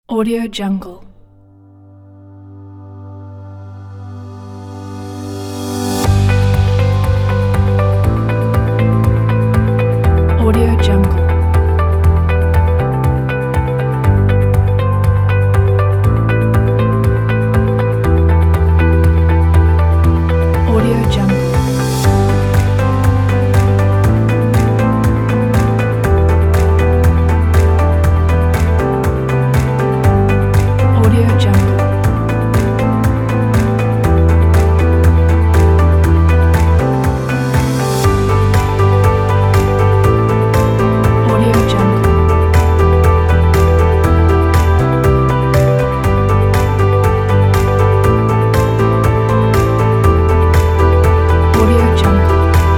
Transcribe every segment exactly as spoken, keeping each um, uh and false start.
Audio Jungle. Audio Jungle. Audio Jungle. Audio Jungle. Audio Jungle. Audio Jungle.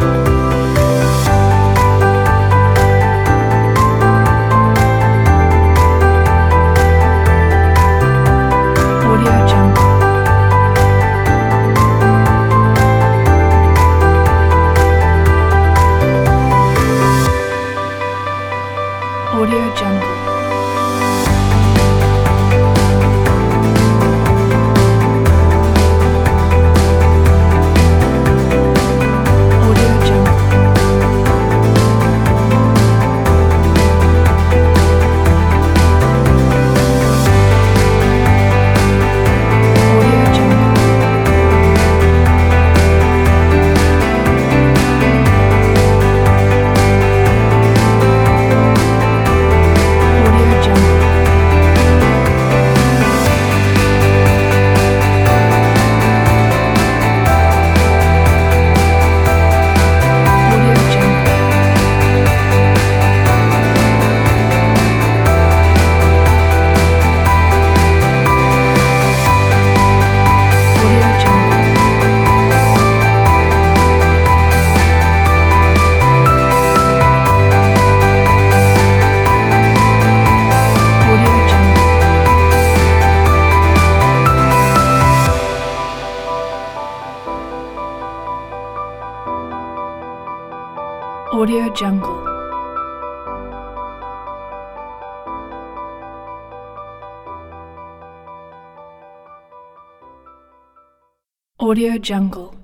Audio Jungle. Audio Jungle. Audio Jungle. Audio Jungle. Audio Jungle. Audio Jungle. Audio Jungle. Audio Jungle. Audio Jungle. Audio Jungle.